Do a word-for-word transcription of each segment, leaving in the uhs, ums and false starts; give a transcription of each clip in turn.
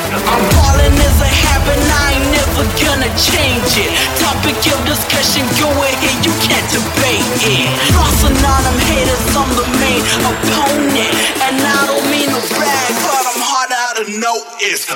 I'm ballin' is a habit, I ain't never gonna change it. Topic of discussion, go ahead, you can't debate it. Flossing on them haters, I'm the main opponent. And I don't mean to brag, but I'm hard out to notice.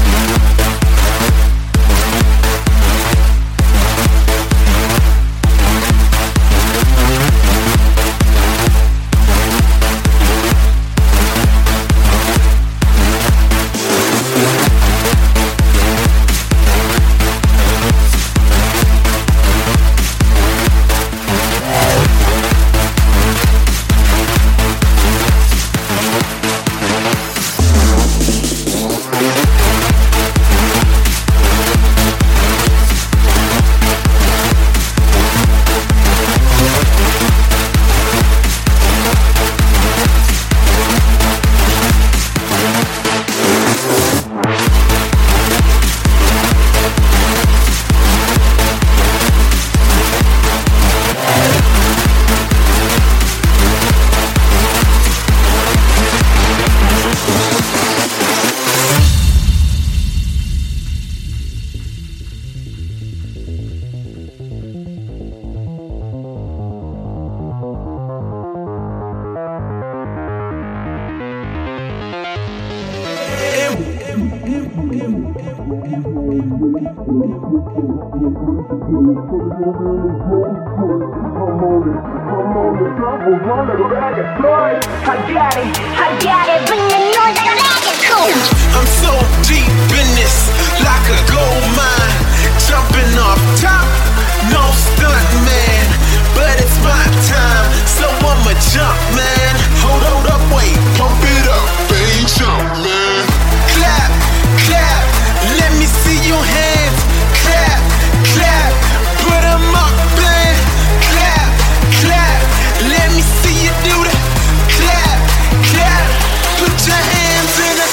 I'm so deep in this, like a gold mine, jumping off top, no stunt man, but it's my time, so I'ma jump, man. Hold, hold up, wait, pump it up, baby, jump, man. Clap, clap, let me see your hands. Clap, clap, put 'em up, man. Clap, clap, let me see you do that. Clap, clap, put your hands in it.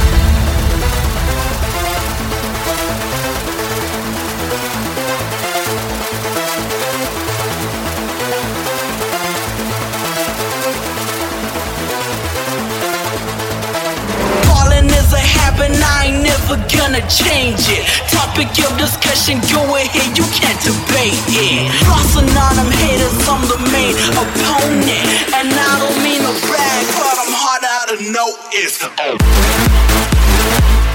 I ain't never gonna change it. Topic of discussion, go ahead, you can't debate it. Flossing on them haters, I'm the main opponent. And I don't mean to brag, but I'm hard out to notice.